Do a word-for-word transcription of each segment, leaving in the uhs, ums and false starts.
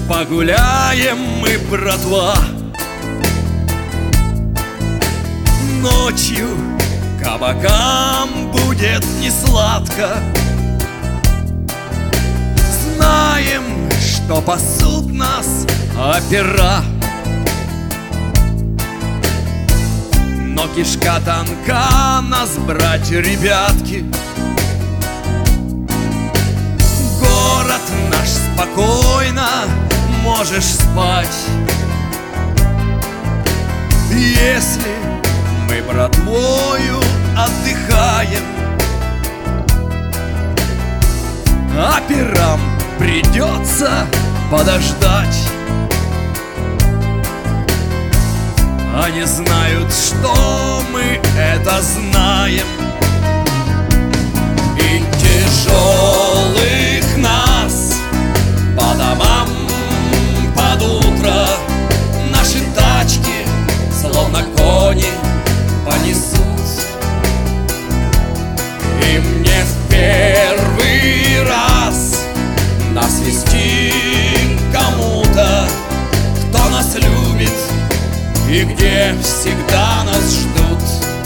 Погуляем мы, братва, ночью кабакам будет несладко. Знаем, что пасут нас опера, но кишка тонка, нас брать, ребятки. Город наш спокойно можешь спать, если мы, братвою, отдыхаем. Операм придется подождать. Они знают, что мы это знаем. И тяжелых нас по домам под утро наши тачки, словно кони, понесут. И мне в первый раз насвистим кому-то, кто нас любит и где всегда нас ждут.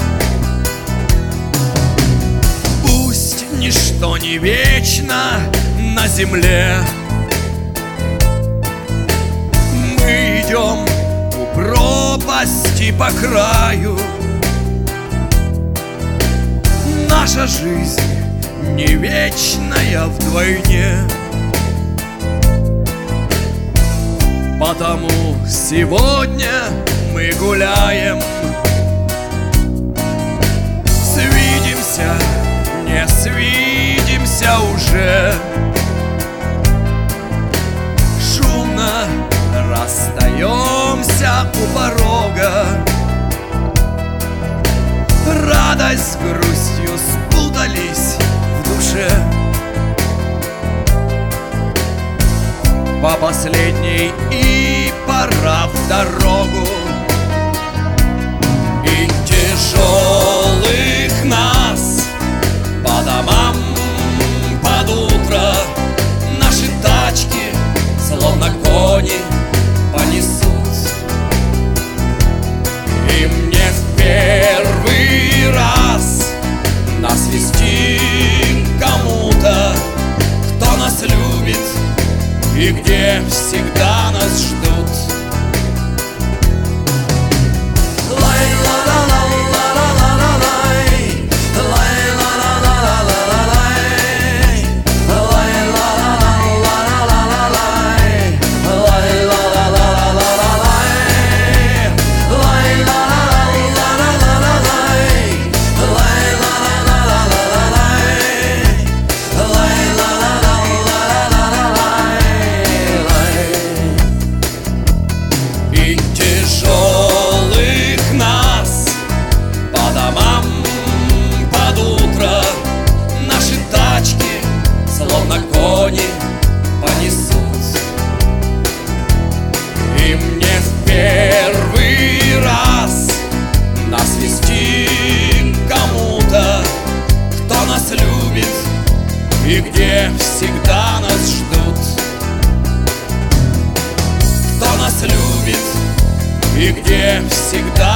Пусть ничто не вечно на земле, мы идем у пропасти по краю. Наша жизнь не вечная вдвойне, потому сегодня мы гуляем. Свидимся, не свидимся уже, шумно расстаемся у порога. Радость с грустью спутались в душе. По последней и пора в дорогу. И тяжелых нас по домам под утро наши тачки, словно кони, понесут. И мне в первый раз насвистим кому-то, кто нас любит и где всегда нас ждут. И мне в первый раз насвистим кому-то, кто нас любит и где всегда нас ждут. Кто нас любит и где всегда